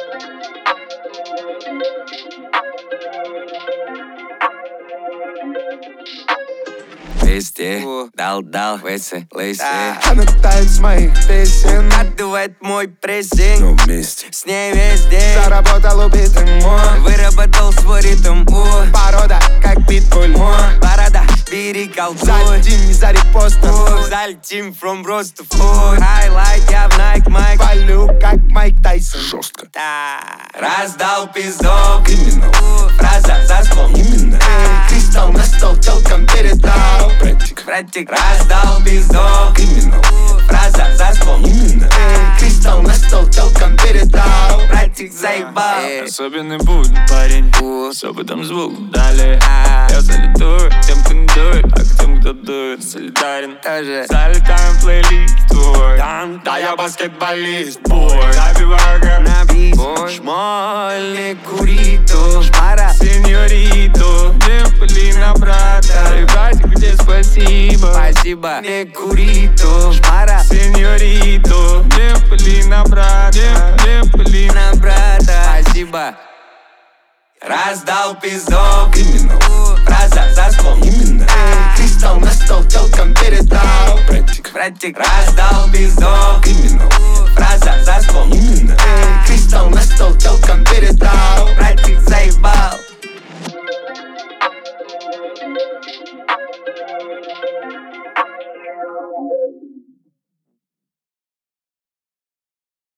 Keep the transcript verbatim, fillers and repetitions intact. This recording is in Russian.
Везде дал-дал, веселись. Она тает с моих песен, Укатывает мой прессинг, но вместе с ней весь день. заработал убитый мой. Выработал свой ритм, о, Порода, как питбуль. борода, бери колдуй. Залетим не за репостом, Залетим from roast to food. Highlight, я в Nike Mike. палю, как Майк Тайсон. Жестко. Да. Раздал пиздов, Криминал. фраза за стол. Именно. Эй, кристалл на стол телкам передал. Братик. Братик, раздал пиздов, Криминал. фраза за стол. Именно. Эй, кристалл на стол телкам передал. Братик заебал. Особенный будь, парень, с опытом звук далее. А, Я залетаю тем, кто не дует, а к тем, кто дует, солидарен. тоже. Залетаем в плейлист твой. Там, Да, я баскетболист, бой. Забиваю гэп, на бис, бой. шмоль, куриту, шпара. Сеньориту, не пыли на брата. И братик, где спасибо. Спасибо, не куриту, шпара. Сеньориту, не пыли на брата. Не, не пыли на На брата, спасибо. Раздал пиздов, Криминал. фраза за стол. Именно. Эй, кристалл на стол телкам передал. Братик. Братик, раздал пиздов, Криминал. фраза за стол. Именно. Эй, кристалл на стол телкам передал.